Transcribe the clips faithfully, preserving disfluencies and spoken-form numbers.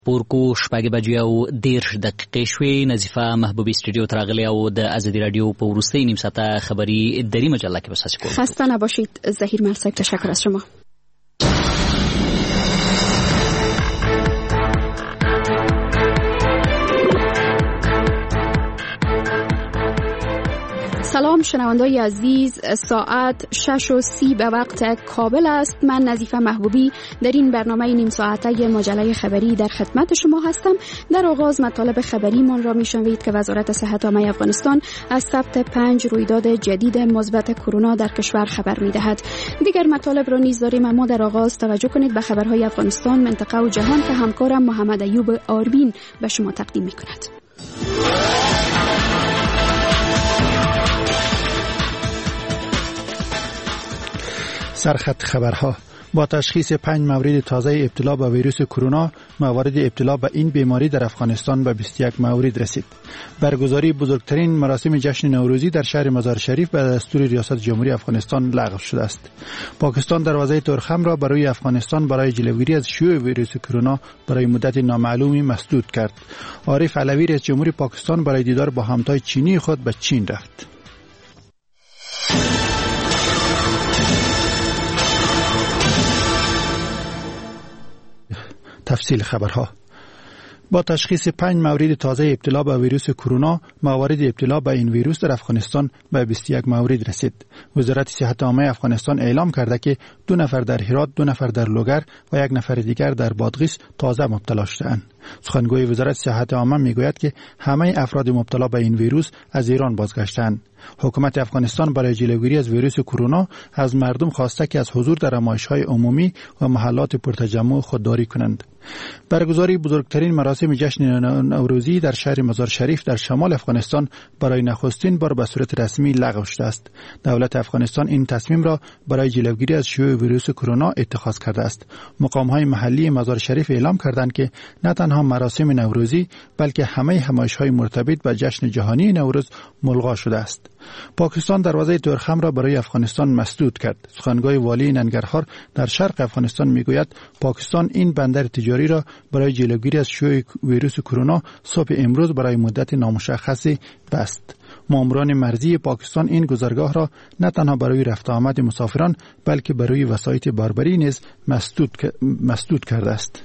پورکو شپږ بجې او دېرش دقیقې شوې. نظیفه محبوبي سټوډیو ته راغلې او د ازادي راډیو په وروستۍ نیم ساعته خبری دری مجله کې بس کوم. خسته نباشید. ظهیر مرسک، تشکر از شما. سلام شنوندای عزیز، ساعت شش و سی به وقت کابل است. من نظیفه محبوبی در این برنامه نیم ساعته مجله خبری در خدمت شما هستم. در آغاز مطالب خبری من را میشنوید که وزارت صحت عامه افغانستان از ثبت پنج رویداد جدید مثبت کرونا در کشور خبر میدهد. دیگر مطالب را نیز داریم، اما در آغاز توجه کنید به خبرهای افغانستان، منطقه و جهان که همکارم محمد ایوب آربین به شما تقدیم میکند. سرخط خبرها: با تشخیص پنج مورد تازه ابتلا به ویروس کرونا، موارد ابتلا به این بیماری در افغانستان به بیست و یک مورد رسید. برگزاری بزرگترین مراسم جشن نوروزی در شهر مزار شریف به دستور ریاست جمهوری افغانستان لغو شده است. پاکستان دروازه ترخم را برای افغانستان برای جلوگیری از شیوع ویروس کرونا برای مدت نامعلومی مسدود کرد. عارف علوی رئیس جمهور پاکستان برای دیدار با همتای چینی خود به چین رفت. تفصیل خبرها: با تشخیص پنج مورد تازه ابتلا به ویروس کرونا، موارد ابتلا به این ویروس در افغانستان به بیست و یک مورد رسید. وزارت صحت عامه افغانستان اعلام کرده که دو نفر در هرات، دو نفر در لوگر و یک نفر دیگر در بادغیس تازه مبتلا شده‌اند. سخنگوی وزارت صحت عامه میگوید که همه افراد مبتلا به این ویروس از ایران بازگشتند. حکومت افغانستان برای جلوگیری از ویروس کرونا از مردم خواسته که از حضور در نمایش‌های عمومی و محلات پرتجمع خودداری کنند. برگزاری بزرگترین مراسم جشن نوروزی در شهر مزار شریف در شمال افغانستان برای نخستین بار به صورت رسمی لغو شده است. دولت افغانستان این تصمیم را برای جلوگیری از شیوع ویروس کرونا اتخاذ کرده است. مقام‌های محلی مزار شریف اعلام کردند که نه تنها مراسم نوروزی بلکه همه همایش‌های مرتبط با جشن جهانی نوروز ملغا شده است. پاکستان دروازه ترخم را برای افغانستان مسدود کرد. سخنگوی والی ننگرهار در شرق افغانستان میگوید پاکستان این بندر تجاری را برای جلوگیری از شیوع ویروس کرونا صبح امروز برای مدت نامشخصی بست. ماموران مرزی پاکستان این گذرگاه را نه تنها برای رفت آمد مسافران بلکه برای وسایط باربری نیز مسدود مسدود کرده است.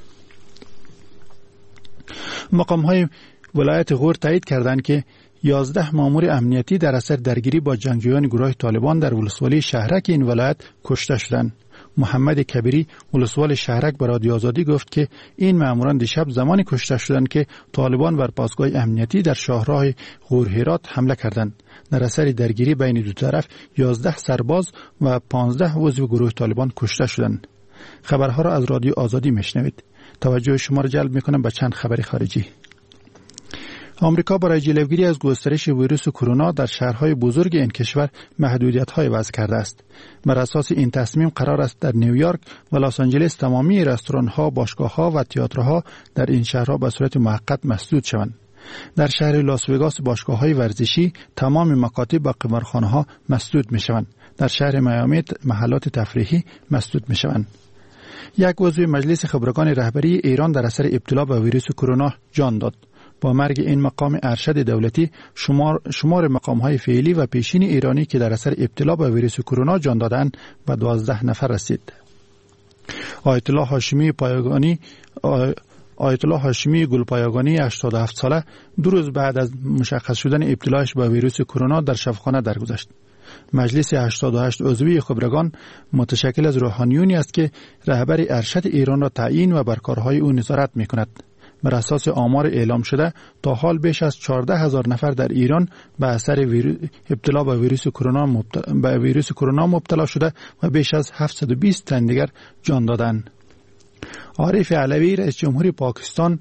مقام‌های ولایت غور تایید کردند که یازده مامور امنیتی در اثر درگیری با جنگجویان گروه طالبان در ولسوالی شهرک این ولایت کشته شدند. محمد کبیری ولسوال شهرک به رادیو آزادی گفت که این ماموران دیشب زمانی کشته شدند که طالبان بر پاسگاه امنیتی در شاهراه غور هرات حمله کردند. در اثر درگیری بین دو طرف یازده سرباز و پانزده عضو گروه طالبان کشته شدند. خبرها را از رادیو آزادی میشنوید. توجه شما را جلب میکنم به چند خبر خارجی. آمریکا برای جلوگیری از گسترش ویروس کرونا در شهرهای بزرگ این کشور محدودیت‌های وضع کرده است. بر اساس این تصمیم قرار است در نیویورک و لس آنجلس تمامی رستوران‌ها، باشگاه‌ها و تئاترها در این شهرها به صورت موقت مسدود شوند. در شهر لاس وگاس باشگاه‌های ورزشی، تمام مکاتب و قمارخانه‌ها مسدود می‌شوند. در شهر میامی محلات تفریحی مسدود می‌شوند. یک عضو مجلس خبرگان رهبری ایران در اثر ابتلا به ویروس کرونا جان داد. با مرگ این مقام ارشد دولتی شمار شمار مقام‌های فعلی و پیشین ایرانی که در اثر ابتلا به ویروس کرونا جان دادند به دوازده نفر رسید. آیت الله هاشمی پایگانی آیت الله هاشمی گلپایگانی هشتاد و هفت ساله دو روز بعد از مشخص شدن ابتلایش به ویروس کرونا در شفاخانه درگذشت. مجلس هشتاد و هشت عضوی خبرگان متشکل از روحانیونی است که رهبر ارشد ایران را تعیین و بر کارهای او نظارت می‌کند. بر اساس آمار اعلام شده تا حال بیش از چهارده هزار نفر در ایران به اثر ویروس ابتلا به ویروس کرونا مبتلا به ویروس کرونا مبتلا شده و بیش از هفتصد و بیست تن دیگر جان دادند. عارف علوی رئیس جمهور پاکستان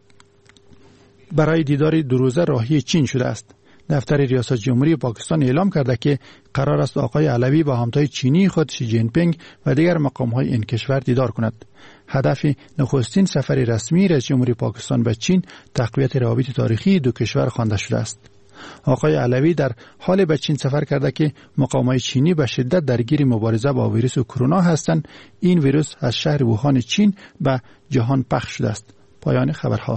برای دیدار دو روزه راهی چین شده است. دفتر ریاست جمهوری پاکستان اعلام کرده که قرار است آقای علوی با همتای چینی خود شی جین پینگ و دیگر مقام‌های این کشور دیدار کند. هدف نخستین سفر رسمی رئیس جمهوری پاکستان به چین تقویت روابط تاریخی دو کشور خوانده شده است. آقای علوی در حال به چین سفر کرده که مقامات چینی به شدت درگیر مبارزه با ویروس کرونا هستند. این ویروس از شهر ووهان چین به جهان پخش شده است. پایان خبرها.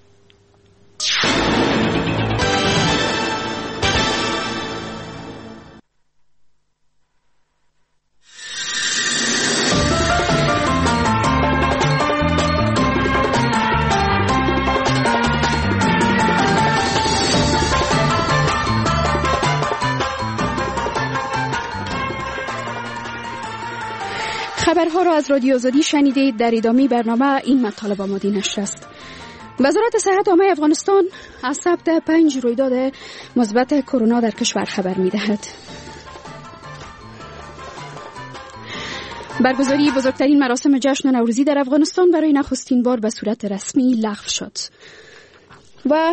خبرها را از رادیو آزادی شنیدید. در ادامه برنامه این مطالب آماده نشده است. وزارت صحت عامه افغانستان از ثبت پنج رویداد مثبت کرونا در کشور خبر می‌دهد. برگزاری بزرگترین مراسم جشن نوروزی در افغانستان برای نخستین بار به صورت رسمی لغو شد. و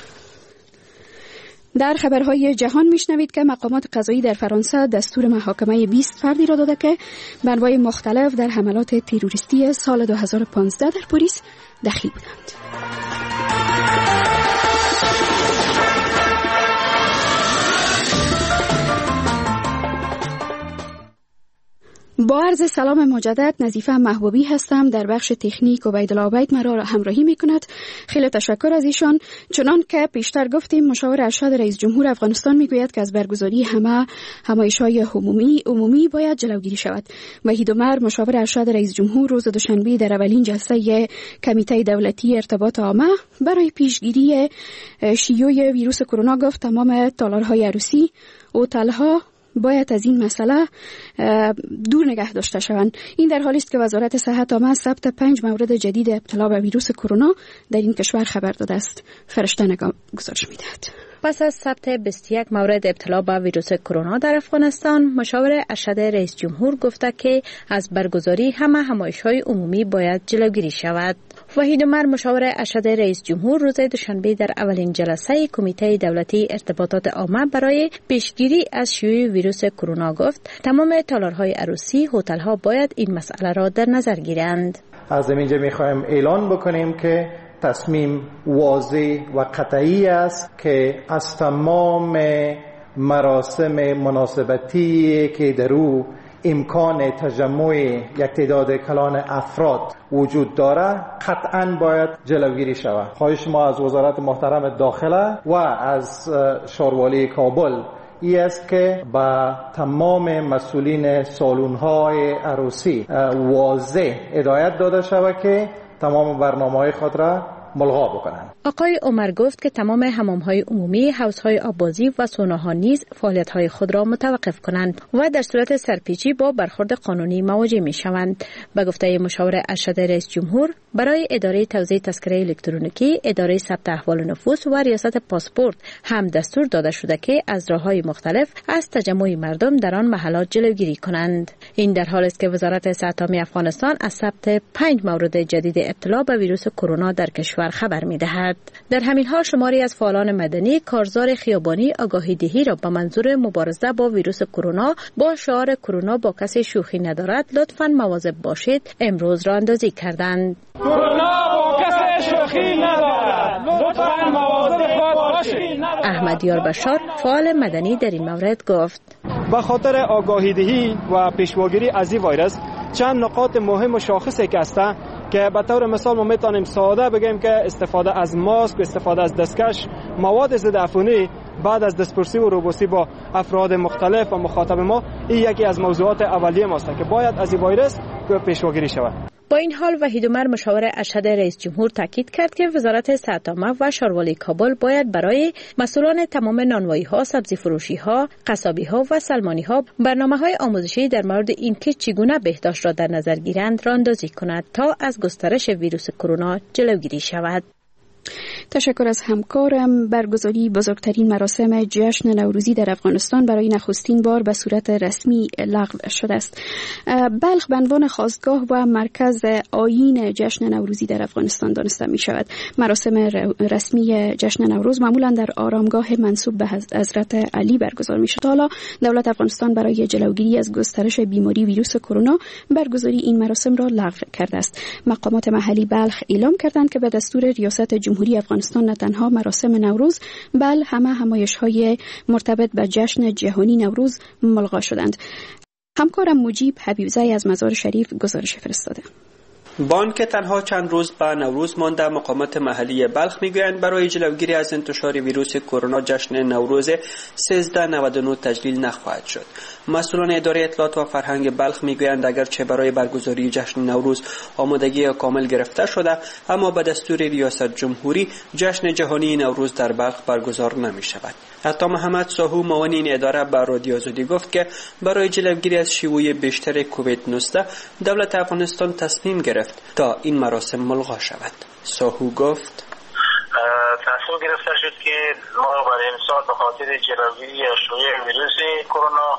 در خبرهای جهان میشنوید که مقامات قضایی در فرانسه دستور محاکمه بیست فردی را داده که به انواع مختلف در حملات تروریستی سال دو هزار و پانزده در پاریس دخیل بودند. با عرض سلام مجدد، نظیفه محبوبی هستم. در بخش تکنیک عبیدالله عبید مرا همراهی میکند. خیلی تشکر از ایشان. چنان که پیشتر گفتیم، مشاور ارشد رئیس جمهور افغانستان میگوید که از برگزاری همه همایش‌های عمومی عمومی باید جلوگیری شود. وحید عمر، مشاور ارشد رئیس جمهور، روز دوشنبه در اولین جلسه کمیته دولتی ارتباط عامه برای پیشگیری شیوع ویروس کرونا گفت تمام تالارهای عروسی، هتل‌ها باید از این مسئله دور نگه داشته شوند. این در حالی است که وزارت صحت عامه ثبت پنج مورد جدید ابتلا به ویروس کرونا در این کشور خبر داده است. فرشته نگاه گزارش می‌دهد. پس از ثبت بیست و یک مورد ابتلا به ویروس کرونا در افغانستان، مشاور ارشد رئیس جمهور گفته که از برگزاری همه همایش‌های عمومی باید جلوگیری شود. وحید عمر، مشاور ارشد رئیس جمهور، روز دوشنبه در اولین جلسه کمیته دولتی ارتباطات عامه برای پیشگیری از شیوع ویروس کرونا گفت تمام تالارهای عروسی، هتل‌ها باید این مسئله را در نظر گیرند. از اینجا می‌خوایم اعلان بکنیم که تصمیم واضح و قطعی است که از تمام مراسم مناسبتی که در او امکان تجمع یک تعداد کلان افراد وجود داره قطعاً باید جلوگیری شود. خواهش ما از وزارت محترم داخله و از شاروالی کابل ای است که با تمام مسئولین سالن‌های عروسی واضح هدایت داده شود که تمام برنامه‌های خود را ملغا بکنند. آقای عمر گفت که تمام حمام‌های عمومی، حوض‌های آبازی و سوناها نیز فعالیت‌های خود را متوقف کنند و در صورت سرپیچی با برخورد قانونی مواجه می‌شوند. به گفته مشاور ارشد رئیس جمهور، برای اداره توزیع تذکره الکترونیکی، اداره ثبت احوال نفوس و ریاست پاسپورت هم دستور داده شده که از راه‌های مختلف از تجمع مردم در آن محلات جلوگیری کنند. این در حالی است که وزارت صحت عامه افغانستان از ثبت پنج مورد جدید ابتلا به ویروس کرونا در کشور خبر می‌دهد. در همین حال شماری از فعالان مدنی کارزار خیابانی آگاهی دهی را به منظور مبارزه با ویروس کرونا با شعار کرونا با کسی شوخی ندارد لطفاً مواظب باشید امروز را اندازی کردند. کرونا با کسی شوخی ندارد لطفاً مواظب باشید. احمد یار بشار، فعال مدنی، در این مورد گفت به خاطر آگاهی دهی و پیشواگیری از این ویروس چند نقاط مهم و شاخصی که است که به طور مثال ما میتونیم ساده بگیم که استفاده از ماسک و استفاده از دستکش، مواد ضد عفونی بعد از دستپرسی و روبوسی با افراد مختلف و مخاطب ما، این یکی از موضوعات اولیه ماست که باید از این ویروس پیشواگیری شود. با این حال وحید عمر، مشاور ارشد رئیس جمهور، تاکید کرد که وزارت صحت عامه و شاروالی کابل باید برای مسئولان تمام نانوایی‌ها، سبزی فروشی‌ها، قصابی‌ها و سلمانی‌ها برنامه‌های آموزشی در مورد اینکه چگونه بهداشت را در نظر گیرند راندازی کند تا از گسترش ویروس کرونا جلوگیری شود. تشکر از همکارم. برگزاری بزرگترین مراسم جشن نوروزی در افغانستان برای نخستین بار به صورت رسمی لغو شده است. بلخ به عنوان خاستگاه و مرکز آیین جشن نوروزی در افغانستان دانسته می شود. مراسم رسمی جشن نوروز معمولا در آرامگاه منسوب به حضرت علی برگزار می شود. حالا دولت افغانستان برای جلوگیری از گسترش بیماری ویروس کرونا برگزاری این مراسم را لغو کرده است. مقامات محلی بلخ اعلام کردند که به دستور ریاست جمهوری افغانستان نه تنها مراسم نوروز بل همه همایش‌های مرتبط به جشن جهانی نوروز ملغا شدند. همکارم مجیب حبیبزی از مزار شریف گزارش فرستاده. بانک تنها چند روز به نوروز مانده مقامات محلی بلخ میگویند برای جلوگیری از انتشار ویروس کرونا جشن نوروز سیزده نود و نه تجلیل نخواهد شد. مسئولان اداره اطلاعات و فرهنگ بلخ میگویند اگرچه برای برگزاری جشن نوروز آمادگی کامل گرفته شده، اما به دستور ریاست جمهوری جشن جهانی نوروز در بلخ برگزار نمی شود. عطا محمد ساهو معاون این اداره به رادیو آزادی گفت که برای جلوگیری از شیوع بیشتر کووید نوزده دولت افغانستان تصمیم گرفت تا این مراسم ملغا شود. ساهو گفت تصمیم گرفته شد که ما برای امسال به خاطر جلوگیری از شیوع ویروس کرونا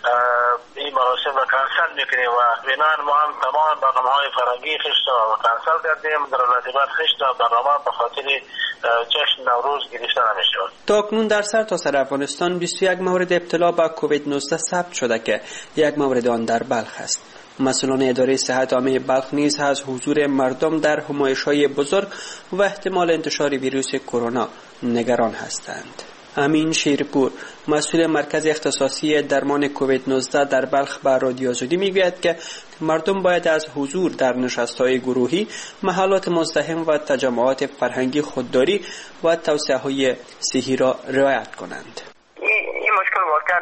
این مراسم را کنسل میکنیم و بنابراین ما هم تمام برنامه‌های فرهنگی خشت را کنسل کردیم. در رتبت خشت برنامه به خاطر جشن نوروز گرفته نمیشه. تا اکنون در سرتاسر افغانستان بیست و یک مورد ابتلا به کووید نوزده ثبت شده که یک مورد آن در بلخ است. مسئولان اداره صحت عامه بلخ نیز از حضور مردم در همایش‌های بزرگ و احتمال انتشار ویروس کرونا نگران هستند. امین شیرپور مسئول مرکز اختصاصی درمان کووید نوزده در بلخ به رادیو آزادی میگوید که مردم باید از حضور در نشست‌های گروهی، محلات مزدحم و تجمعات فرهنگی خودداری و توصیه‌های صحی را رعایت کنند. این مشکل واقعا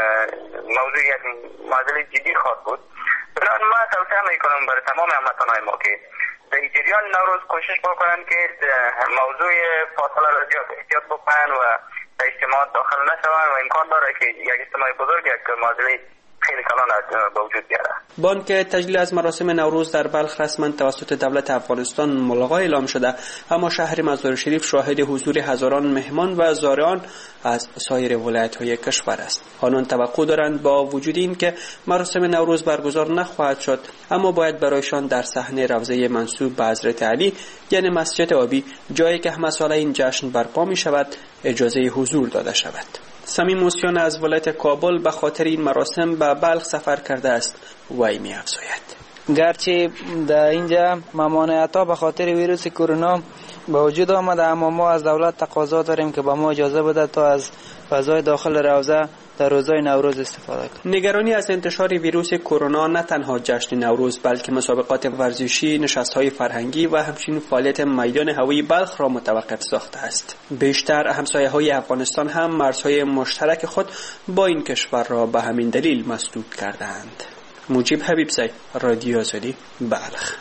موضوع یک معضل جدی خواهد بود. بنابراین ما توصیه میکنم برای تمام هموطنان ما که در جریان نوروز کوشش بکنن که موضوع فاصله را احتیاط بکنن و در اجتماعات داخل نشوند و امکان داره که یک اجتماع بزرگ یک معضله خیلی کلان به وجود بیاره. بانک تجلیل از مراسم نوروز در بلخ رسما توسط دولت افغانستان ملغا اعلام شده، اما شهر مزار شریف شاهد حضور هزاران مهمان و زائران از سایر ولایت‌های کشور است. آنان توقع دارند با وجود این که مراسم نوروز برگزار نخواهد شد، اما باید برایشان در صحن روضه منسوب به حضرت علی یعنی مسجد آبی، جایی که همساله این جشن برپا می شود، اجازه حضور داده شود. سمیم موسیان از ولایت کابل به خاطر این مراسم به بلخ سفر کرده است و ای می افزاید: گرچه در اینجا ممانعت‌ها به خاطر ویروس کرونا به وجود آمده، اما ما از دولت تقاضا داریم که به ما اجازه بده تا از فضای داخل روضه در روزهای نوروز استفاده کنیم. نگرانی از انتشار ویروس کرونا نه تنها جشن نوروز بلکه مسابقات ورزشی، نشست‌های فرهنگی و همچنین فعالیت میدان هوایی بلخ را متوقف ساخته است. بیشتر همسایه‌های افغانستان هم مرزهای مشترک خود با این کشور را به همین دلیل مسدود کردند. مجیب حبیبزی، رادیو آزادی، بلخ.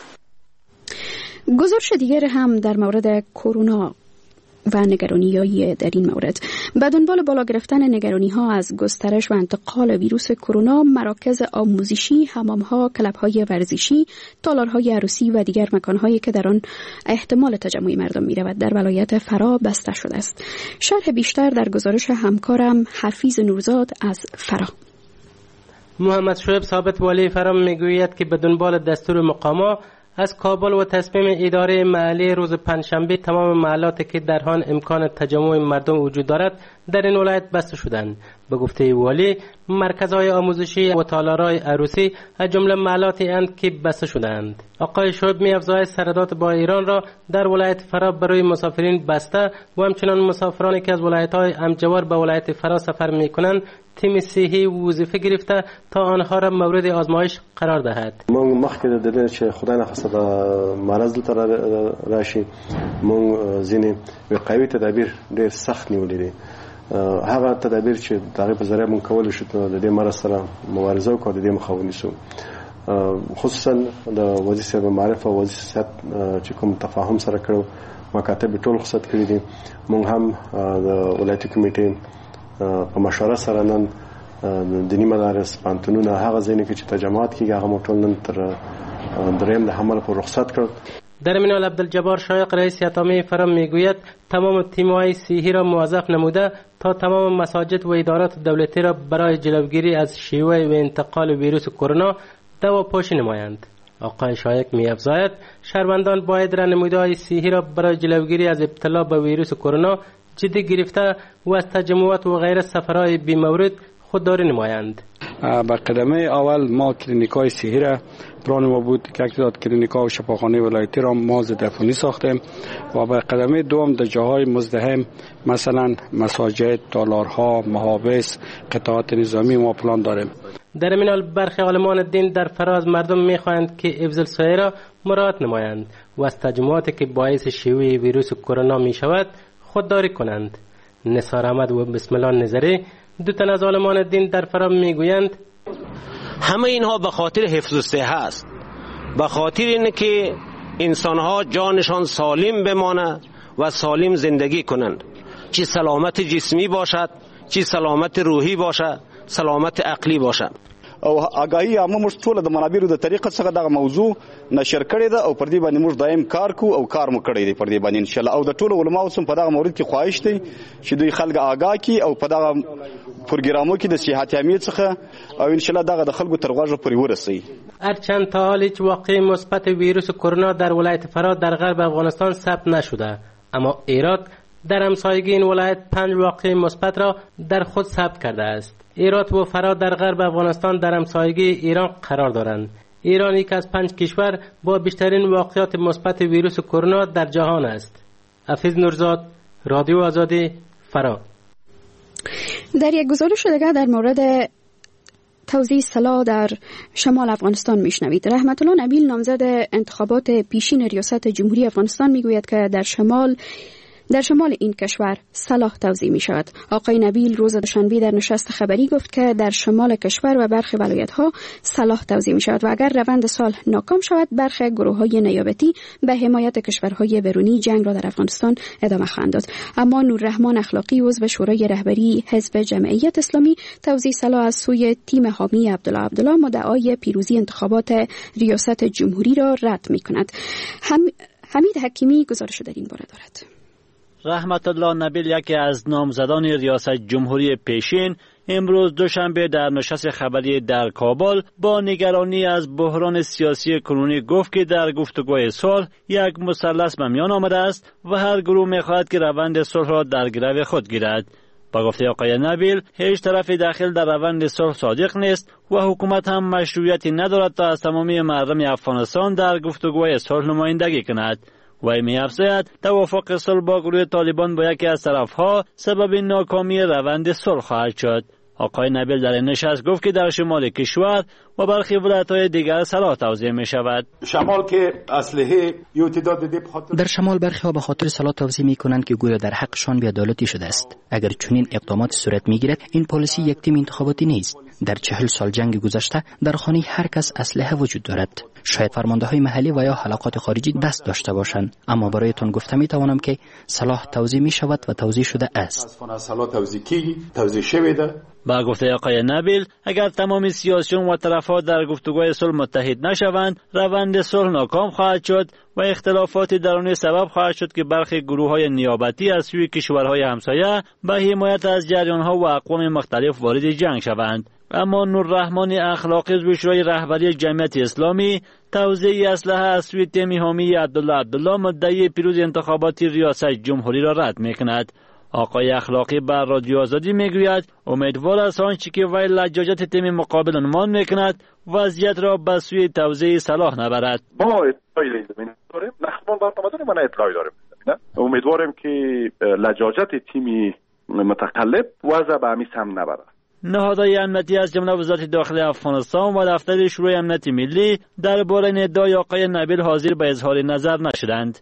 گزارش دیگر هم در مورد کرونا و نگرانی‌های در این مورد. به دنبال بالا گرفتن نگرانی‌ها از گسترش و انتقال ویروس کرونا، مراکز آموزشی، حمام‌ها، کلب‌های ورزشی، تالارهای عروسی و دیگر مکان‌هایی که در آن احتمال تجمع مردم می‌رود در ولایت فرا بسته شده است. شرح بیشتر در گزارش همکارم حفیظ نورزاد از فرا. محمد شعیب ثابت والی فرا میگوید که به دنبال دستور مقاما از کابل و تصمیم اداره محلی روز پنجشنبه تمام محلاتی که در آن امکان تجمع مردم وجود دارد در این ولایت بسته شدند. به گفته والی، مرکزهای آموزشی و تالارهای عروسی از جمله محلاتی اند که بسته شدند. آقای شعیب می‌افزاید سرحدات با ایران را در ولایت فرا برای مسافرین بسته و همچنان مسافرانی که از ولایت‌های همجوار به ولایت فرا سفر می‌کنند تیم صحی وظیفه گرفته تا آنها را مورد آزمایش قرار دهد. من مخکې د دې چې خدای نه خاصه د مرض دلته راشي مونږ ځینې وقایوي تدابیر ډېر سخت نیولي دي. هغه تدابیر چې دغه په ذریعه مونږ کولی شو د دې مرض سره مبارزه وکړو، د دې مخه ونیسو. خصوصا د وزیر صاحب معرف او وزیر صحت چې کوم تفاهم سره کړو، مکاتب ټول رخصت کړي دي. مونږ هم د ولایتي کمیټې په مشوره سره نن دینی مدارس، پانتونونه، هغه ځینې کې چې تجمعات کېږي هغه مو ټول نن تر دریم د حمل پر رخصت کړ. در مینال عبدالجبار شایق رئیس اتمی فرم میگوید تمام تیم‌های صحی را موظف نموده تا تمام مساجد و ادارات دولتی را برای جلوگیری از شیوع و انتقال ویروس کرونا دواپاشی نمایند. آقای شایق می‌افزاید شهروندان باید راهنمودی‌های صحی را برای جلوگیری از ابتلا به ویروس کرونا جدی گرفته و از تجمعات و غیر سفرهای بی‌مورد خودداری نمایند. با قدمه اول ما کلینیکای صحی را پلان ما بود که یک تعداد کلینیکا و شفاخانه ولایتی را ما ضد عفونی ساختیم و با قدمه دوم در جاهای مزدحم مثلا مساجد، تالارها، محابس، قطعات نظامی ما پلان داریم. در مینال برخی عالمان دین در فراز مردم میخواهند که افضل سایه را مراعات نمایند و از تجمعاتی که باعث شیوع ویروس کرونا می شود خودداری کنند. نثار احمد و بسم الله نظری دو تن از عالمان دین در فرام می گویند همه اینها به خاطر حفظ الصحه است، به خاطر اینه که انسانها جانشان سالم بمانه و سالم زندگی کنند، چی سلامت جسمی باشد، چی سلامت روحی باشد، سلامت عقلی باشد. او آگاهی عامه موږ ټول د منابعو د طریقې څخه دغه موضوع نشر کړې ده او پر دې باندې موږ دایم کار کوو او کار مو کړی دی پر دې باندې ان شاء الله. او د ټولو علماو سم په دغه مورد کې خواهش دی چې دوی خلک آگاه کړي او په دغه پروګرامو کې د صحت عامه څخه او ان شاء الله دغه د خلکو تر غوږه پورې ورسوي. هرچند تا حال هیچ واقع مثبت ویروس کرونا در ولایت فراه در غرب افغانستان ثبت نشده، اما ایراد در همسایگی این ولایت پنج واقع مثبت را در خود ثبت کرده است. ایرات و فراه در غرب افغانستان در همسایگی ایران قرار دارند. ایران یک از پنج کشور با بیشترین واقعات مثبت ویروس کرونا در جهان است. حفیظ نورزاد، رادیو آزادی، فراه. در یک گزارش دیگر در مورد توزیع سلاح در شمال افغانستان میشنوید. رحمت الله نبیل نامزد انتخابات پیشین ریاست جمهوری افغانستان میگوید که در شمال در شمال این کشور سلاح توزیع می شود. آقای نبیل روز دوشنبه در نشست خبری گفت که در شمال کشور و برخی ولایت ها سلاح توزیع می شود و اگر روند صلح ناکام شود برخی گروه های نیابتی به حمایت کشورهای بیرونی جنگ را در افغانستان ادامه خواهند داد. اما نوررحمان اخلاقی عضو شورای رهبری حزب جمعیت اسلامی توزیع سلاح از سوی تیم حامی عبدالله عبدالله مدعای پیروزی انتخابات ریاست جمهوری را رد می کند. هم... حمید حکیمی گزارش در این باره دارد. رحمت الله نبیل یکی از نامزدان ریاست جمهوری پیشین امروز دوشنبه در نشست خبری در کابل با نگرانی از بحران سیاسی کنونی گفت که در گفتگوی صلح یک مثلث به میان آمده است و هر گروه می‌خواهد که روند صلح را در گرو خود گیرد. با گفته آقای نبیل هیچ طرف داخل در روند صلح صادق نیست و حکومت هم مشروعیتی ندارد تا از تمامی مردم افغانستان در گفتگوی صلح نمایندگی کند. و می افزاید توافق صلح با گروه طالبان با یکی از طرفها سبب ناکامی روند صلح خواهد شد. آقای نبیل در این نشست گفت که در شمال کشور و برخی ولایت‌های دیگر سلاح توزیع می شود. شمال که اسلحه یو تعداد در شمال برخی ها به خاطر سلاح توزیع می کنند که گویا در حقشان بی‌عدالتی شده است. اگر چنین اقدامات صورت می گیرد این پالیسی یک تیم انتخاباتی نیست. در چهل سال جنگ گذشته در خانه هر کس اسلحه وجود دارد. شاید فرمانده های محلی و یا حلقات خارجی دست داشته باشند، اما برایتان گفته می توانم که سلاح توزیع می شود و توزیع شده است. سلاح توزیع کی توزیع شده. با گفته آقای نبیل اگر تمام سیاسیون و طرفها در گفتگوی صلح متحد نشوند روند صلح ناکام خواهد شد و اختلافات درونی سبب خواهد شد که برخی گروه‌های نیابتی از سوی کشورهای همسایه به حمایت از جریان‌ها و اقوام مختلف وارد جنگ شوند. اما نوررحمان اخلاقی عضو شورای رهبری جمعیت اسلامی توزیع اسلحه از سوی تیم حامی عبدالله عبدالله مدعی پیروزی انتخابات ریاست جمهوری را رد می‌کند. آقای اخلاقی بر رادیو آزادی میگوید امیدوار است آنچه که وی لجاجت تیم مقابل عنوان میکند وضعیت را به سوی توزیع سلاح نبرد. ما اطلاعی داریم، نخبان برنامه‌داری من اطلاعی داریم. امیدواریم که لجاجت تیم متقلب وضع به همین سم نبرد. نهادهای امنیتی از جمله وزارت داخلی افغانستان و دفتر شورای امنیت ملی درباره ادعای آقای نبیل حاضر به اظهار نظر نشدند.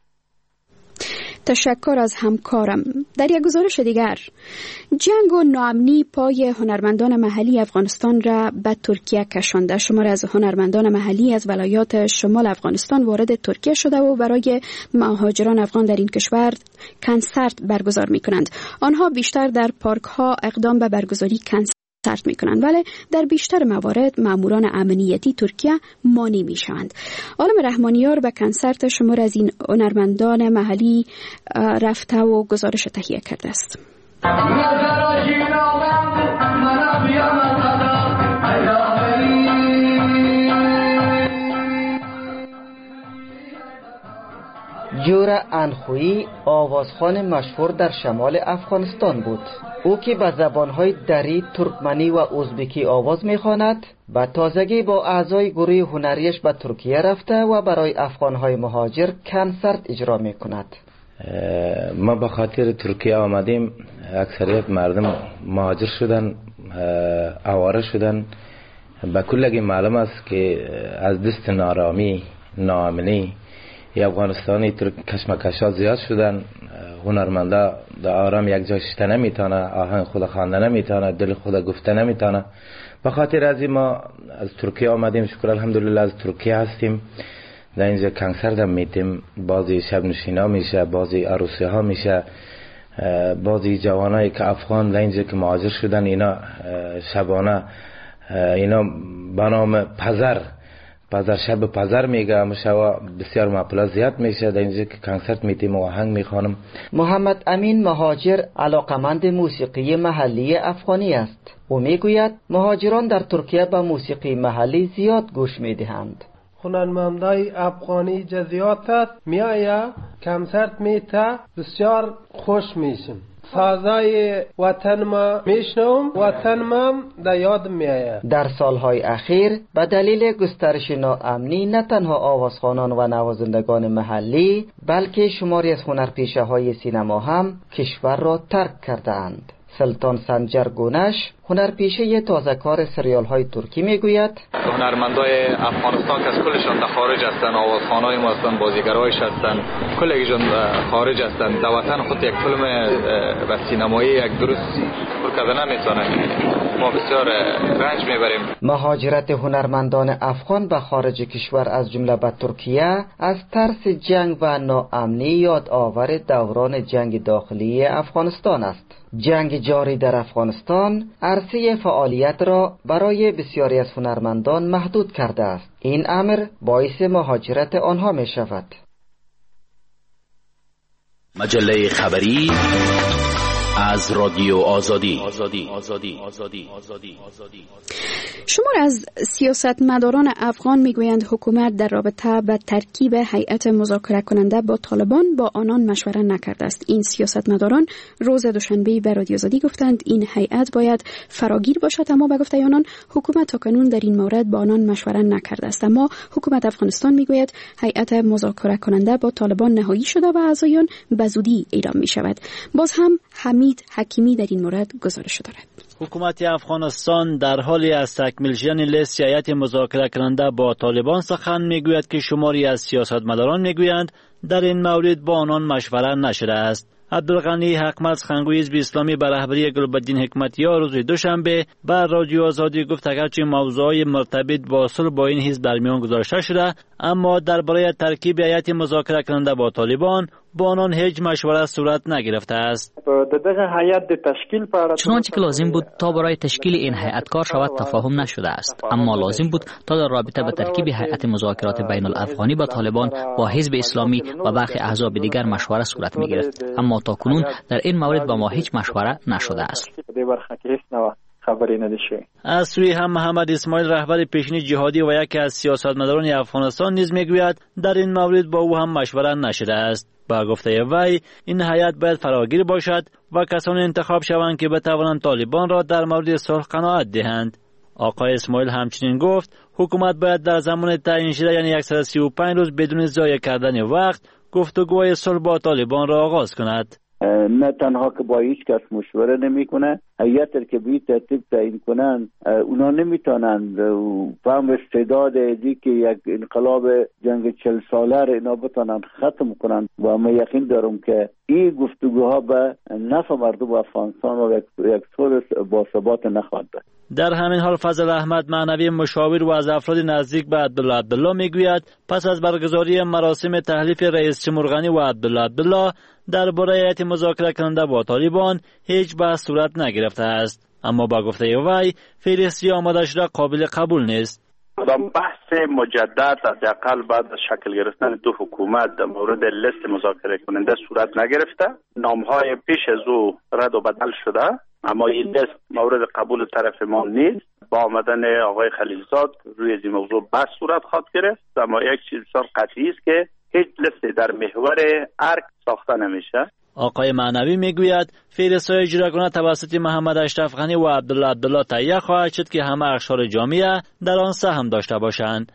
تشکر از همکارم. در یک گزارش دیگر جنگ و ناامنی پای هنرمندان محلی افغانستان را به ترکیه کشانده. شماری از هنرمندان محلی از ولایات شمال افغانستان وارد ترکیه شده و برای مهاجران افغان در این کشور کنسرت برگزار می کنند. آنها بیشتر در پارک ها اقدام به برگزاری کنسرت سرت می کنند، ولی در بیشتر موارد ماموران امنیتی ترکیه مانع می شوند. عالم رحمانیار به کنسرت شمار از این هنرمندان محلی رفته و گزارش تهیه کرده است. جورا انخویی آوازخوان مشهور در شمال افغانستان بود. او که به زبانهای دری، ترکمنی و ازبکی آواز میخواند، به تازگی با اعضای گروه هنریش به ترکیه رفته و برای افغانهای مهاجر کنسرت اجرا میکند. ما به خاطر ترکیه آمدیم، اکثریت مردم مهاجر شدن، آواره شدن. به کلگی معلوم است که از دست نارامی ناامنی یا افغانستانی کشمکشات زیاد شدن. هنرمندا در آرام یک جا شته نمیتونه، آهنگ خود خوانده نمیتونه، دل خود گفته نمیتونه. به خاطر از ما از ترکیه آمدیم. شکر الحمدلله از ترکیه هستیم. در اینجا کنسرت هم میتیم، بازی شب نشینا میشه، بازی عروسی ها میشه، بازی جوانایی که افغان در اینجا که مهاجر شدن اینا شبانه اینا به نام پزر پزر شب پزر میگه، مشوا بسیار مپلا زیاد میشه. در اینجا که کنسرت میتیم و آهنگ میخوانم. محمد امین مهاجر علاقمند موسیقی محلی افغانی است. او میگوید مهاجران در ترکیه به موسیقی محلی زیاد گوش میدهند. هنرمندای افغانی جزیات است، میایه کنسرت میته، بسیار خوش میشم. سازای وطن ما میشنوم، وطن ما در یاد میآید. در سالهای اخیر به دلیل گسترش ناامنی نه تنها آوازخوانان و نوازندگان محلی بلکه شماری از هنرپیشه های سینما هم کشور را ترک کردند. سلطان سنجر گونش هنرپیشه تازه‌کار سریال های ترکی میگوید هنرمندای افغانستان که از کلشان در خارج هستند، آوازخوانای ما هستند، بازیگرایش هستند، کلشان خارج هستند. در وطن خود یک فیلم و سینمایی یک درست کردن نمیتونن. ما بسیار رنج میبریم. مهاجرت هنرمندان افغان به خارج کشور از جمله به ترکیه از ترس جنگ و ناامنی یادآور دوران جنگ داخلی افغانستان است. جنگ جاری در افغانستان عرصه فعالیت را برای بسیاری از هنرمندان محدود کرده است. این امر باعث مهاجرت آنها می شود. مجله خبری از رادیو آزادی. شمار از سیاستمداران افغان میگویند حکومت در رابطه به ترکیب هیئت مذاکره کننده با طالبان با آنان مشوره نکرده است. این سیاستمداران روز دوشنبه به رادیو آزادی گفتند این هیئت باید فراگیر باشد، اما به گفته آنان حکومت تاکنون در این مورد با آنان مشوره نکرده است. اما حکومت افغانستان میگوید هیئت مذاکره کننده با طالبان نهایی شده و اعضایان به زودی اعلام می شود. باز هم حمید حکیمی در این مورد گزارش دارد. حکومت افغانستان در حالی از تکمیل شدن لیست هیئت مذاکره کننده با طالبان سخن میگوید که شماری از سیاستمداران میگویند در این مورد با آنان مشوره نشده است. عبدالغنی حقمرز خنگوی حزب اسلامی به رهبری گلبدین حکمتیار روز دوشنبه بر رادیو آزادی گفت اگرچه موضوعات مرتبط با صلح با این حزب در میان گذاشته شده، اما درباره ترکیب هیئت مذاکره کننده با طالبان با آنان هیچ مشوره صورت نگرفته است. چنانچه که لازم بود تا برای تشکیل این هیئت کار شود تفاهم نشده است، اما لازم بود تا در رابطه به ترکیب هیئت مذاکرات بین الافغانی با طالبان با حزب اسلامی و برخی احزاب دیگر مشوره صورت میگرفت، اما تاکنون در این مورد با ما هیچ مشوره نشده است. خبری ندیشه. از سوی هم محمد اسماعیل رهبر پیشین جهادی و یکی از سیاستمداران افغانستان نیز میگوید در این مورد با او هم مشوره نشده است. با گفته وی این هیئت باید فراگیر باشد و کسانی انتخاب شوند که بتوانند طالبان را در مورد صلح قناعت دهند. آقای اسماعیل همچنین گفت حکومت باید در زمان تعیین شده یعنی صد و سی و پنج روز بدون ضایع کردن وقت گفتگوهای صلح با طالبان را آغاز کند. نه تنها که با هیچ کس مشوره نمیکنه، هیئتی که بی ترتیب تعیین کنند اونا نمیتونند فهم استعداد ازی که یک انقلاب جنگ چل ساله را اینا بتونند ختم کنند و من یقین دارم که این گفتگوها به نفع مردم افغانستان و یک صلح با ثبات نخواهد داشت. در همین حال فضل احمد معنوی مشاور و از افراد نزدیک به عبدالله عبدالله میگوید پس از برگزاری مراسم تحلیف رئیس جمهور غنی و عبدالله عبدالله درباره هیئت مذاکره کننده با طالبان هیچ بحث صورت نگرفته است، اما با گفته وی فهرستی آماده شده قابل قبول نیست. بحث مجدد از اقل بعد از شکل گرفتن دو حکومت در مورد لیست مذاکره کننده صورت نگرفته. نامهای پیش از او رد و بدل شده، اما این لیست مورد قبول طرف ما نیست. با آمدن آقای خلیلزاد روی این موضوع بحث صورت خواهد گرفت، اما یک چیز بسیار قطعی است که هیچ لیست در محور ارگ ساخته نمیشه. آقای معنوی میگوید فهرست‌های جداگانه توسط محمد اشرف غنی و عبدالله عبدالله تهیه خواهد شد که همه اقشار جامعه در آن سهم داشته باشند.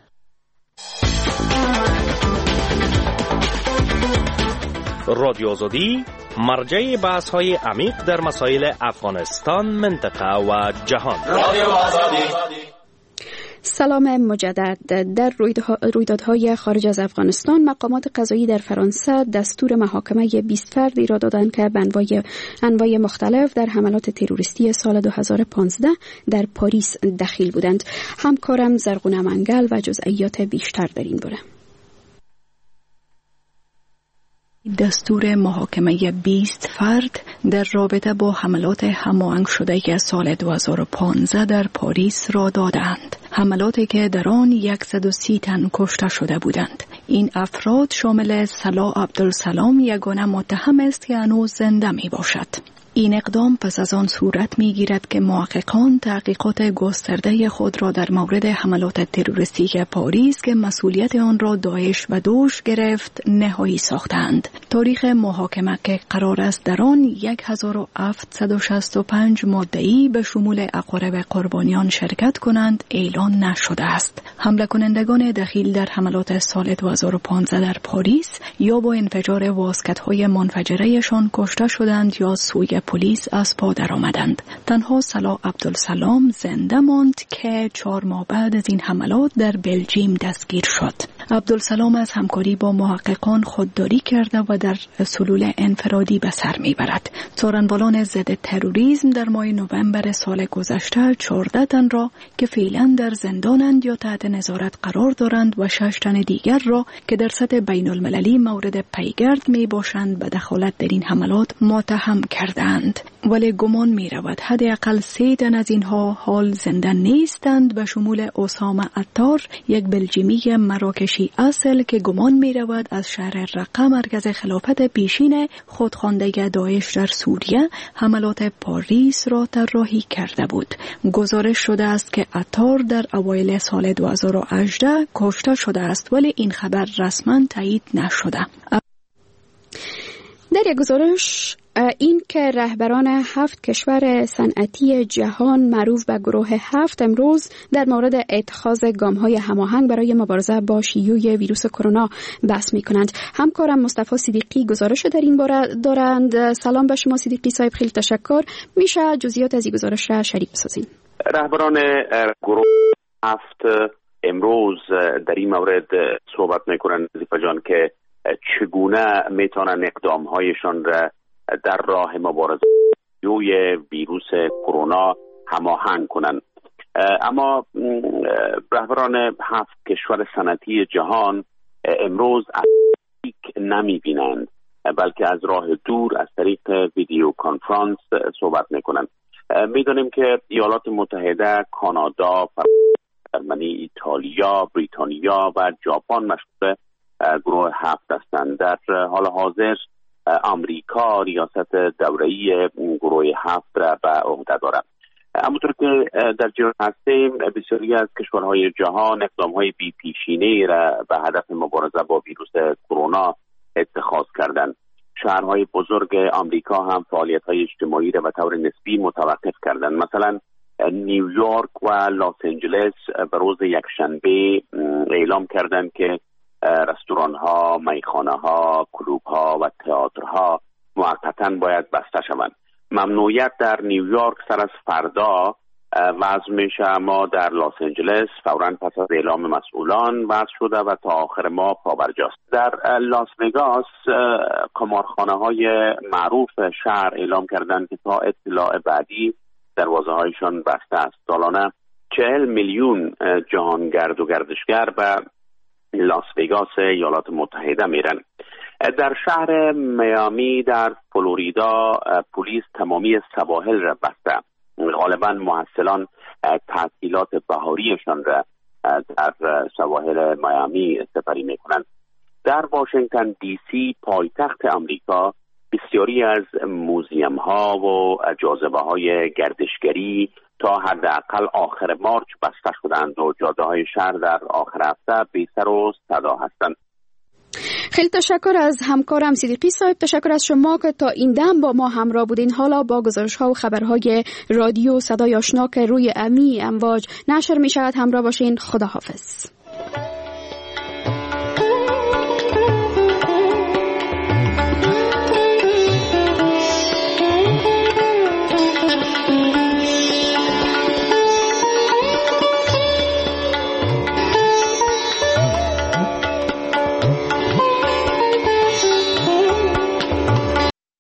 رادیو آزادی مرجع بحث‌های عمیق در مسائل افغانستان، منطقه و جهان. رادیو آزادی. سلام مجدد. در رویدادهای خارج از افغانستان مقامات قضایی در فرانسه دستور محاکمه بیست فردی را دادند که به انواع انواع مختلف در حملات تروریستی سال دو هزار و پانزده در پاریس دخیل بودند. همکارم زرغونه منگل و جزئیات بیشتر در این باره. دستور محاکمه بیست فرد در رابطه با حملات هماهنگ شده سال دو هزار و پانزده در پاریس را دادند. حملاتی که در آن صد و سی تن کشته شده بودند. این افراد شامل صلاح عبدالسلام یگانه متهم است که هنوز زنده می باشد. این اقدام پس از آن صورت می گیرد که محققان تحقیقات گسترده خود را در مورد حملات تروریستی پاریس که مسئولیت آن را داعش به دوش گرفت نهایی ساختند. تاریخ محاکمه که قرار است در آن هزار و هفتصد و شصت و پنج مدعی به شمول اقارب قربانیان شرکت کنند اعلان نشده است. حمله کنندگان دخیل در حملات سال دو هزار و پانزده در پاریس یا با انفجار واسکت‌های منفجره‌شان کشته شدند یا سوی پلیس از پا در آمدند. تنها صلاح عبدالسلام زنده ماند که چهار ماه بعد از این حملات در بلژیم دستگیر شد. عبدالسلام از همکاری با محققان خودداری کرده و در سلول انفرادی به سر میبرد. څارنوالان ضد تروریسم در ماه نوامبر سال گذشته چهارده تن را که فعلا در زندانند یا تحت نظارت قرار دارند و شش تن دیگر را که در سطح بین المللی مورد پیگرد می باشند به دخالت در این حملات متهم کردند. ولی گمان می رود حداقل سه تن از اینها حال زنده نیستند به شمول اسامه عطار، یک بلژیمی مراکشی اصل که گمان می رود از شهر رقه مرکز خلافت پیشین خودخوانده داعش در سوریه حملات پاریس را طراحی کرده بود. گزارش شده است که عطار در اوایل سال دو هزار و هجده کشته شده است ولی این خبر رسما تایید نشده. در یک گزارش این که رهبران هفت کشور صنعتی جهان معروف به گروه هفت امروز در مورد اتخاذ گام‌های هماهنگ برای مبارزه با شیوع ویروس کرونا بحث می‌کنند. همکارم مصطفی صدیقی گزارش در این باره دارند. سلام به شما صدیقی صاحب، خیلی تشکر. میشه جزئیات از این گزارش را شریک بسازین؟ رهبران گروه هفت امروز در این مورد صحبت می‌کنند نظیفه جان که چگونه میتونن اقدام‌هایشان را در راه مبارزه با ویروس کرونا هماهنگ کنند. اما رهبران هفت کشور صنعتی جهان امروز از نمی بینند بلکه از راه دور از طریق ویدیو کنفرانس صحبت میکنند. میدونیم که ایالات متحده، کانادا، جرمنی، ایتالیا، بریتانیا و ژاپن مشغول گروه هفت هستند. در حال حاضر آمریکا ریاست دوره‌ای گروه هفت را به عهده دارد. همونطور که در جریان هستیم بسیاری از کشورهای جهان اقدام‌های بی پیشینه‌ای را به هدف مبارزه با ویروس کرونا اتخاذ کردند. شهرهای بزرگ آمریکا هم فعالیت‌های اجتماعی را به طور نسبی متوقف کردند. مثلا نیویورک و لس آنجلس به روز یکشنبه اعلام کردند که رستوران ها، میخانه ها، کلوب ها و تئاترها موقتا باید بسته شوند. ممنوعیت در نیویورک سر از فردا وضع میشه، اما در لس آنجلس فوراً پس از اعلام مسئولان وضع شده و تا آخر ماه پابرجاست. در لاس وگاس قمارخانه های معروف شهر اعلام کردند که تا اطلاع بعدی دروازه هایشان بسته است. سالانه چهل میلیون جهانگرد و گردشگر به لاس وگاس ایالات متحده میرن. در شهر میامی در فلوریدا پلیس تمامی سواحل را بسته. غالبا محصلان تعطیلات بهاریشان را در سواحل میامی سپری میکنند. در واشنگتن دی سی پایتخت امریکا بسیاری از موزیم ها و جاذبه های گردشگری تا حداقل آخر مارچ بسته شدند و جاده های شهر در آخر هفته بی سر و صدا هستند. خیلی تشکر از همکارم صدیقی صاحب. تشکر از شما که تا این دم با ما همراه بودین. حالا با گزارش ها و خبرهای رادیو صدای آشنا که روی امی امواج نشر می شود همراه باشین. خداحافظ.